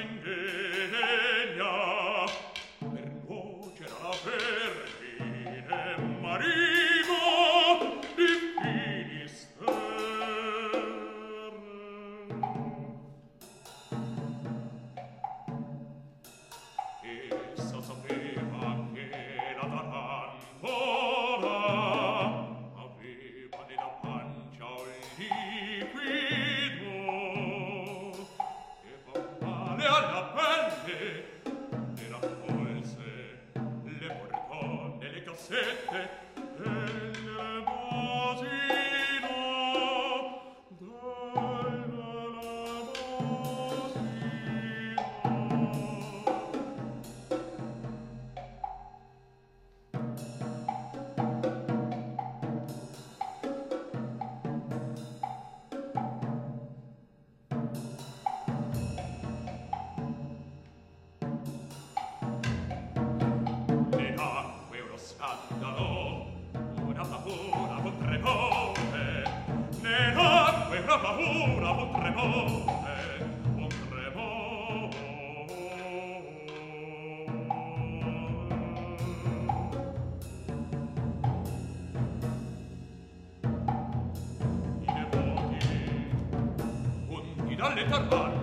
indegna per nuocere alla Vergine marito di Finisterre. Essa sapeva che la tarantola aveva nella pancia un liquido che fa male alla pelle, le raccolse, le portò nelle cassette e l'elemosino ne nacque uno scandalo, una paura con tremore, ne nacque una paura con tremore, con tremore. I nipoti, punti dalle tarvane,